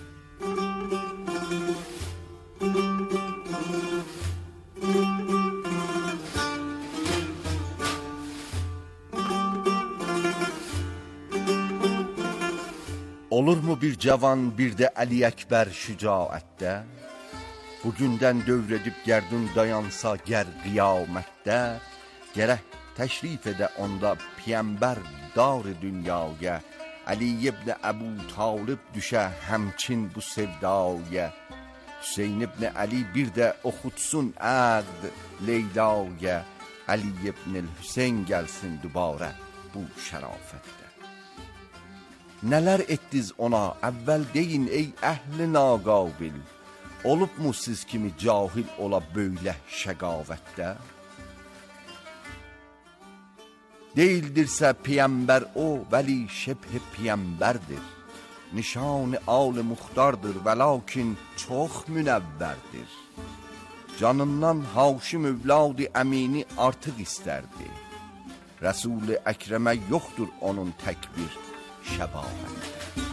Olurmu bir cavan bir de Ali Ekber şücaette? Bugünden dövredip gerdun dayansa ger kıyamette, gerek teşrif ede onda peygamber dar-ı dünyaya, Ali ibn Ebu Talib düşe hemçin bu sevdaya, Hüseyin ibn Ali bir de oxutsun aqd Leyla'ya, Ali ibn Hüseyin gelsin dubare bu şerafette. Neler ettiz ona evvel deyin ey ehli naqabil, olup mu siz kimi cahil ola böyle şegavette? Değildirse peygamber o veli şebh peygamberdir, nişan-ı al muhtardır velakin çok münevverdir. Canından Haşim evladı emini artık isterdi, Resul-i Ekrem'e yoktur onun tekbir şebavette.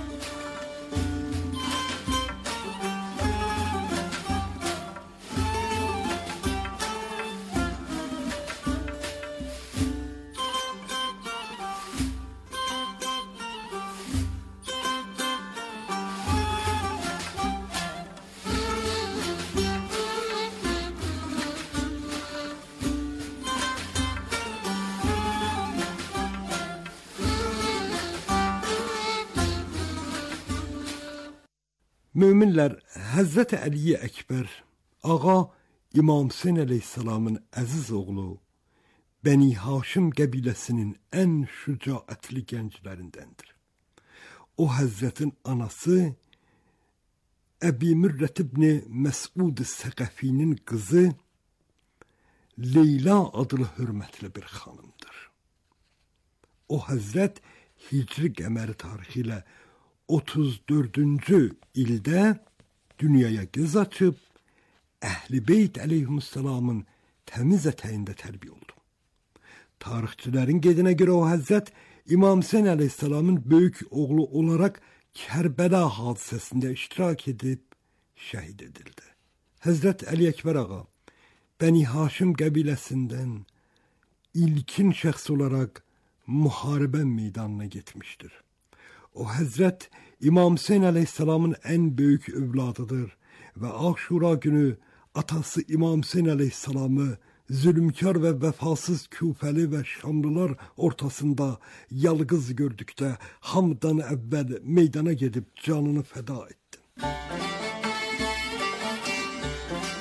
Möminlər Həzrət Əli Əkbər, ağa İmam Hüseyn əleyhissalamın əziz oğlu, Bəni Haşim qəbiləsinin ən şücaətli gənclərindəndir. O Həzrətin anası Əbi Mürrət ibn Məsud Səqəfinin qızı Leyla adlı hörmətli bir xanımdır. O Həzrət Hicri qəməri tarixi ilə 34-cü ildə dünyaya göz açıb, Əhl-i Beyt əleyhissalamın təmiz ətəyində tərbiyə oldu. Tarixçilərin qeydinə görə o Həzrət İmam Hüseyn əleyhissalamın böyük oğlu olaraq Kərbəla hadisəsində iştirak edib şəhid edildi. Həzrət Əli Əkbər ağa Bəni Haşim qəbiləsindən ilkin şəxs olaraq müharibə meydanına getmişdir. O Həzrət İmam Hüseyn əleyhissalamın ən böyük övladıdır və Aşura günü atası İmam Hüseyn əleyhissalamı zülmkar və vəfasız Küfəli və Şamlılar ortasında yalqız gördükdə hamıdan əvvəl meydana gedib canını fəda etdi.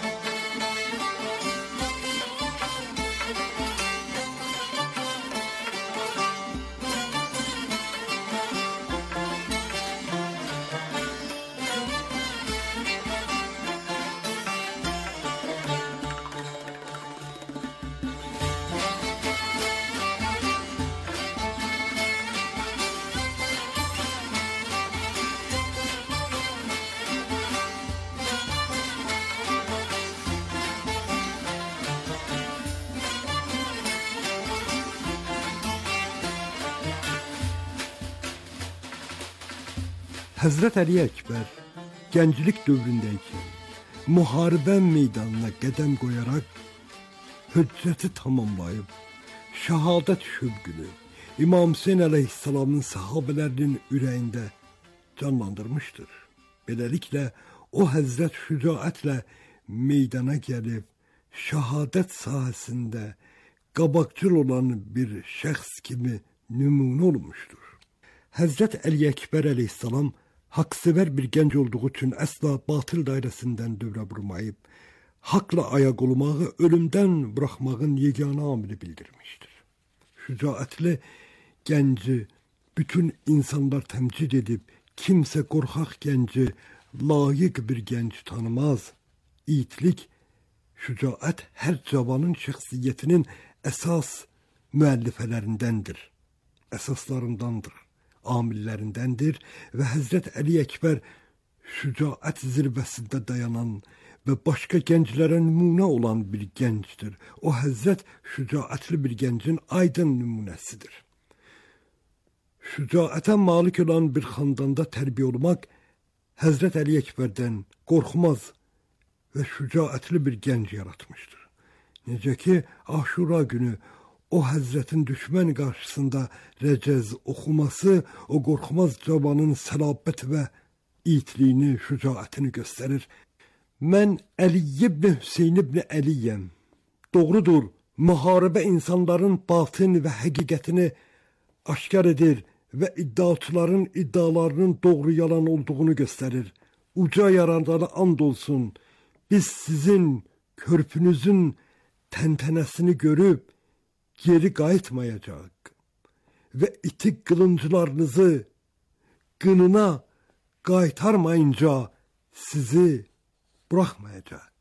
Həzrət Əli Əkbər gənclik dövründəykən müharibə meydanına qədəm qoyaraq hüccəti tamamlayıb şəhadət şövqünü İmam Hüseyn əleyhissalamın sahabələrinin ürəyində canlandırmışdır. Beləliklə o həzrət şücaətlə meydana gəlib şəhadət sahəsində qabaqcıl olan bir şəxs kimi nümunə olmuşdur. Həzrət Əli Əkbər əleyhissalam haqsevər bir gənc olduğu üçün əsla batıl dairəsindən dövrə vurmayıb, haqla ayaq olmağı ölümdən buraxmağın yeganə amili bildirmişdir. Şücaətli gənci bütün insanlar təmcid edib, kimsə qorxaq gənci layiq bir gənc tanımaz. İtlik, şücaət hər cavanın şəxsiyyətinin əsas müəllifələrindəndir, əsaslarındandır, amillərindəndir və Həzrət Əli Əkbər şücaət zirvəsində dayanan və başqa gənclərə nümunə olan bir gəncdir. O Həzrət şücaətli bir gəncin aydın nümunəsidir. Şücaətə malik olan bir xandanda tərbiyə olmaq Həzrət Əli Əkbərdən qorxmaz və şücaətli bir gənc yaratmışdır. Necə ki, Aşura günü o Həzrətin düşmən qarşısında rəcəz oxuması o qorxmaz cavanın səlabət və itliyini, şücaətini göstərir. Mən Əli ibn Hüseyn ibn Əliyəm. Doğrudur, müharibə insanların batın və həqiqətini aşkar edir və iddiaçıların iddialarının doğru yalan olduğunu göstərir. Uca yaradana and olsun, biz sizin körpünüzün təntənəsini görüb geri qayıtmayacaq və itik qılınclarınızı qınına qaytarmayınca sizi buraxmayacaq.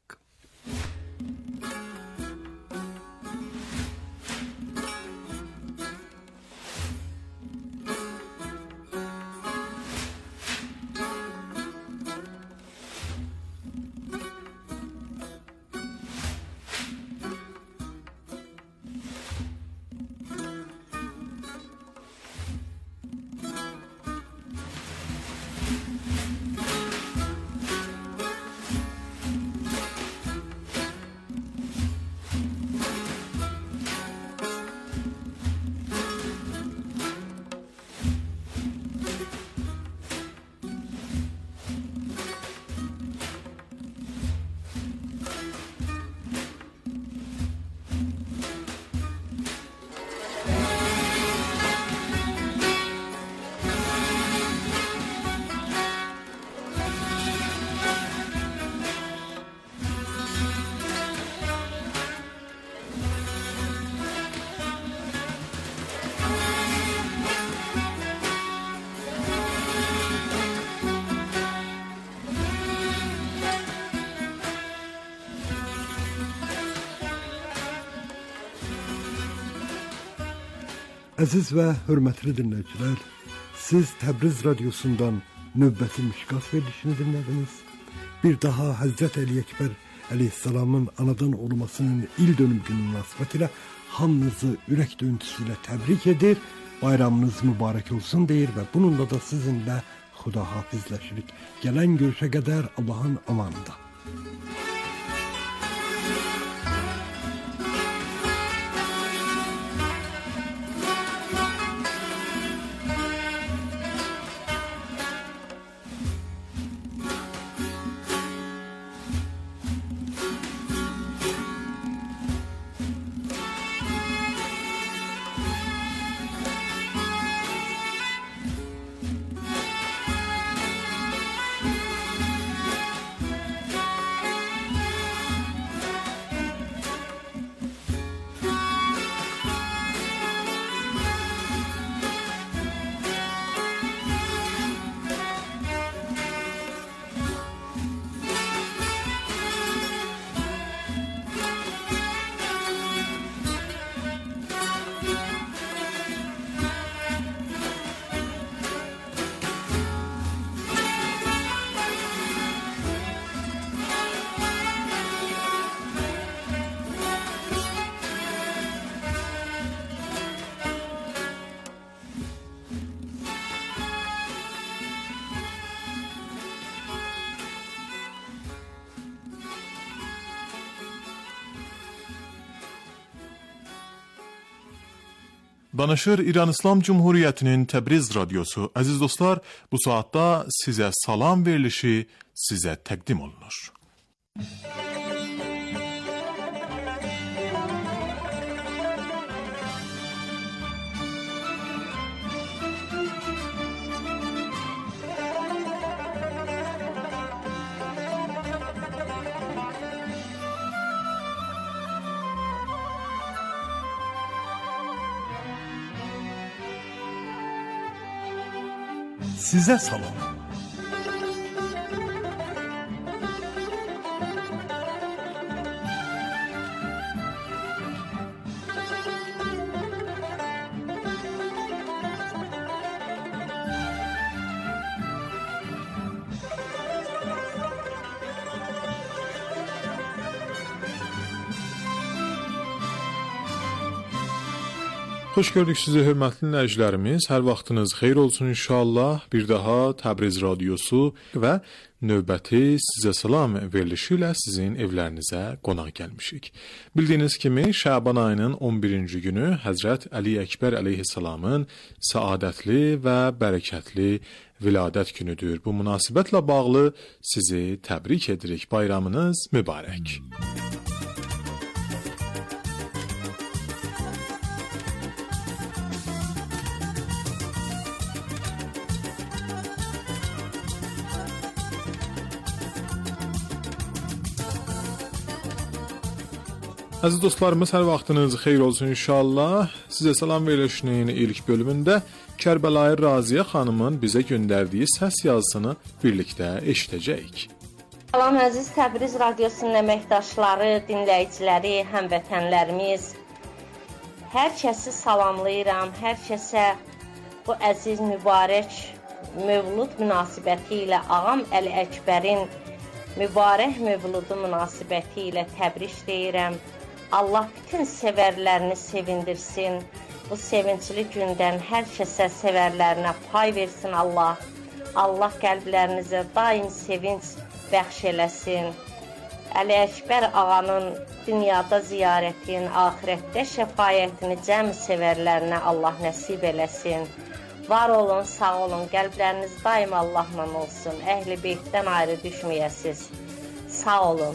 Əziz və hörmətli dinləyicilər, siz Təbriz radiosundan növbəti Mişqat verilişini dinlədiniz. Bir daha Həzrət Əli Əkbər əleyhissalamın anadan olmasının il dönüm günü münasibətilə hamınızı ürək döyüntüsü ilə təbrik edir, bayramınız mübarək olsun deyir və bununla da sizinlə xudahafizləşirik. Gələn görüşə qədər Allahın amanında. Danışır İran İslam Cumhuriyeti'nin Təbriz Radyosu. Aziz dostlar, bu saatda size salam verilişi size təqdim olunur. Size salam. Xoş gördük sizi hörmətli dinləyicilərimiz. Hər vaxtınız xeyir olsun inşallah. Bir daha Təbriz Radyosu və növbəti sizə salam verilişi ilə sizin evlərinizə qonaq gəlmişik. Bildiyiniz kimi Şaban ayının 11-ci günü Həzrət Əli Əkbər əleyhissalamın səadətli və bərəkətli viladət günüdür. Bu münasibətlə bağlı sizi təbrik edirik. Bayramınız mübarək. Əziz dostlarımız, hər vaxtınız xeyir olsun inşallah. Sizə salam verilişinin ilk bölümündə Kərbəlayı Raziyə xanımın bizə göndərdiyi səs yazısını birlikdə eşidəcəyik. Salam əziz Təbriz Radyosunun əməkdaşları, dinləyiciləri, həmvətənlərimiz. Hər kəsi salamlayıram, hər kəsə bu əziz mübarək mövlud münasibəti ilə ağam Əli Əkbərin mübarək mövludu münasibəti ilə təbrik deyirəm. Allah bütün sevərlərini sevindirsin. Bu sevincli gündən hər kəsə sevərlərinə pay versin Allah. Allah qəlblərinizə daim sevinç bəxş eləsin. Əli Əkbər ağanın dünyada ziyarətin, axirətdə şəfaətini cəm sevərlərinə Allah nəsib eləsin. Var olun, sağ olun, qəlbləriniz daim Allahla olsun. Əhl-i beytdən ayrı düşməyəsiz. Sağ olun.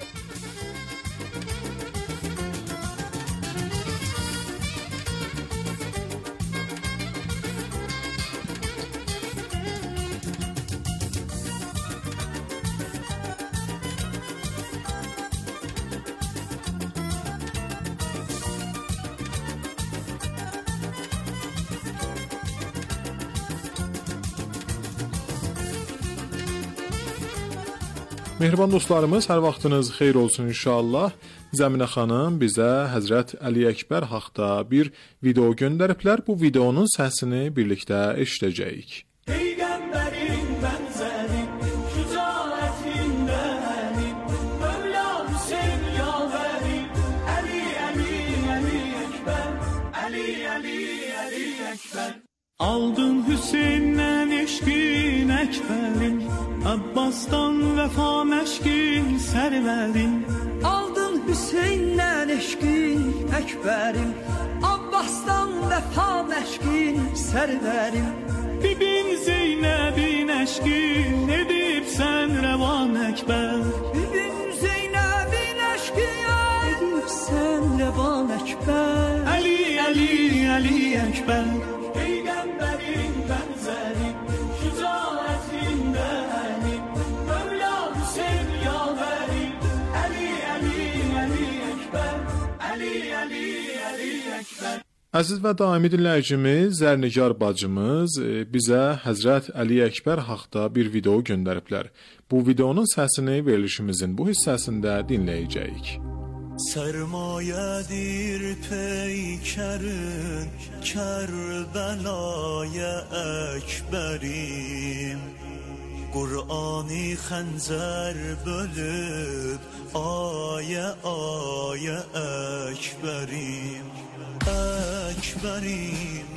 Mehriban dostlarımız, hər vaxtınız xeyir olsun inşallah. Zəminə xanım bizə Həzrət Əli Əkbər haqda bir video göndəriblər. Bu videonun səsini birlikdə eşidəcəyik. Peyğəmbərin bənzəri, şücaətində Əli, Mövla Hüseyn yavəri, Əli, Əli, Əli Əkbər, Əli, Əli, Əli Əkbər. Aldın Hüseyndən eşqin Əkbərin, Abbasdan vəfa məşqin sərvərin. Aldın Hüseyndən eşqin Əkbərin, Abbasdan vəfa məşqin sərvərin. Bibin Zeynəbin əşqin edib sən rəvan Əkbər. Bibin Zeynəbin əşqin edib sən rəvan Əkbər. Əli, Əli, Əli Əkbər. Peyğəmbərin bənzəri, şücaətində Əli, Mövla Hüseyn yavəri, Əli, Əli, Əli Əkbər, Əli, Əli, Əli Əkbər. Əziz və daimi dinləyicimiz, Zərnigar bacımız bizə Həzrət Əli Əkbər haqda bir video göndəriblər. Bu videonun səsini verilişimizin bu hissəsində dinləyəcəyik. Sərmayədir peykərin, Kərbəlayı Əkbərim. Qur'ani xəncər bölüb, ayə ayə Əkbərim. Əkbərim,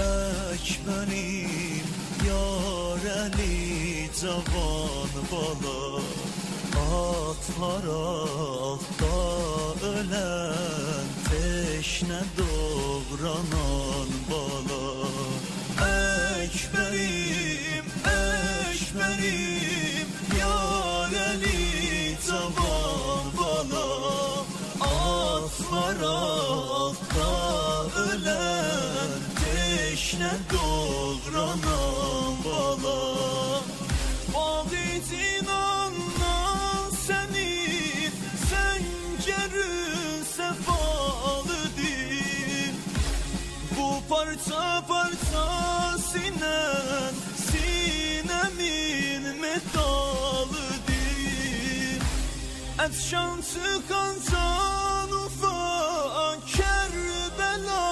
Əkbərim, Yar Əli cavan bala. Atlar altta ölen, teşne doğranan bala. Ekberim, ekberim, yar eli cavan bala. Atlar altta ölen, teşne doğranan bala. Bağıcın annan senin, səngerin sefalıdır. Bu parça parça sinen, sinemin metalıdır. Etşan çıkan can ufak, Kerbela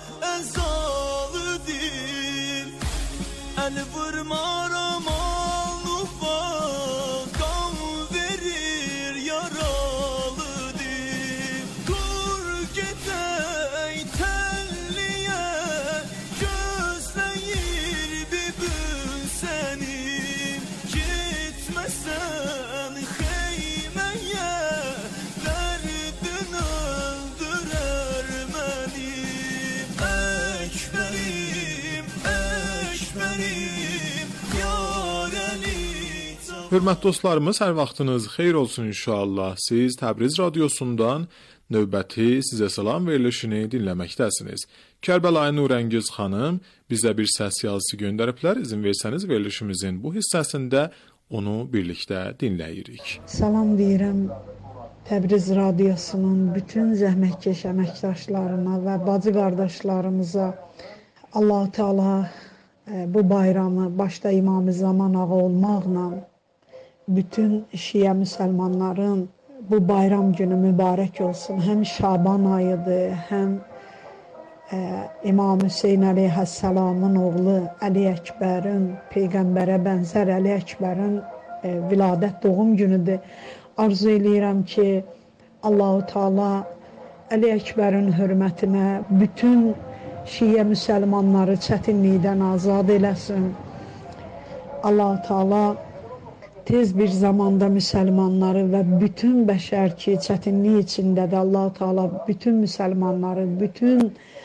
ezalıdır. El vurmar aman ufak, kan verir yaralıdır. Dur gedey telliye, gözleyir bibün senin. Gitmesen heymeye, derdin öldürer beni. Ekberim, ekberim, yar eli cavan. Hörmətli dostlarımız, hər vaxtınız xeyir olsun inşallah. Siz Təbriz radiosundan növbəti sizə salam verilişini dinləməkdəsiniz. Kərbəlayı Nurəngiz xanım bizə bir səs yazısı göndəriblər. İzin versəniz verilişimizin bu hissəsində onu birlikdə dinləyirik. Salam deyirəm Təbriz radiosunun bütün zəhmətkeş əməkdaşlarına və bacı qardaşlarımıza. Allah-u Teala bu bayramı başda İmam-ı Zaman ağa olmaqla bütün Şiə müsəlmanların bu bayram günü mübarək olsun. Həm Şaban ayıdır, həm İmam Hüseyin əleyhissalamın oğlu Əli Əkbərin, Peyğəmbərə bənzər Əli Əkbərin viladət doğum günüdür. Arzu eləyirəm ki, Allah-u Teala Əli Əkbərin hörmətinə bütün Şiə müsəlmanları çətinlikdən azad eləsin. Allah-u Teala tez bir zamanda müsəlmanları və bütün bəşər ki, çətinlik içindədir, Allah-u Teala bütün müsəlmanları, bütün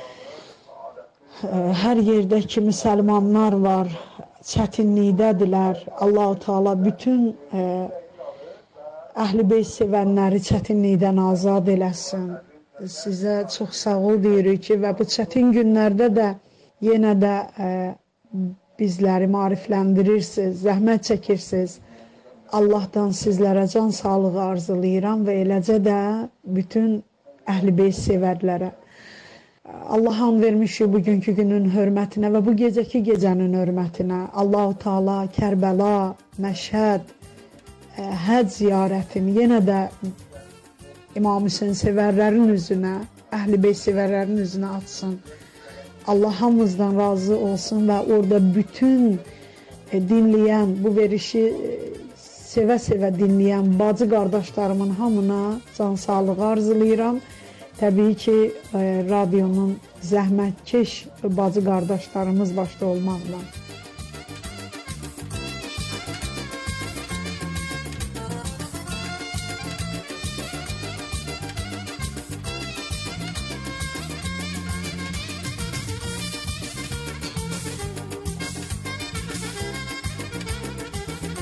hər yerdəki müsəlmanlar var, çətinlikdədirlər. Allah-u Teala bütün Əhl-i Beyt sevənləri çətinlikdən azad eləsin. Sizə çox sağ ol deyirik ki, və bu çətin günlərdə də yenə də bizləri maarifləndirirsiniz, zəhmət çəkirsiniz. Allahdan sizlərə can sağlığı arzulayıram və eləcə də bütün Əhl-i Beyt sevərlərə. Allah an vermişik bugünkü günün hörmətinə və bu gecəki gecənin hörmətinə. Allah-u Teala Kərbəla, Məşhəd, Həc ziyarətini yenə də İmam Hüseyin sevərlərin üzünə, Əhl-i Beyt sevərlərin üzünə açsın. Allah hamımızdan razı olsun və orada bütün dinləyən, bu verişi sevə-sevə dinləyən bacı qardaşlarımın hamına can sağlığı arzulayıram. Təbii ki, radionun zəhmətkeş bacı qardaşlarımız başda olmaqla.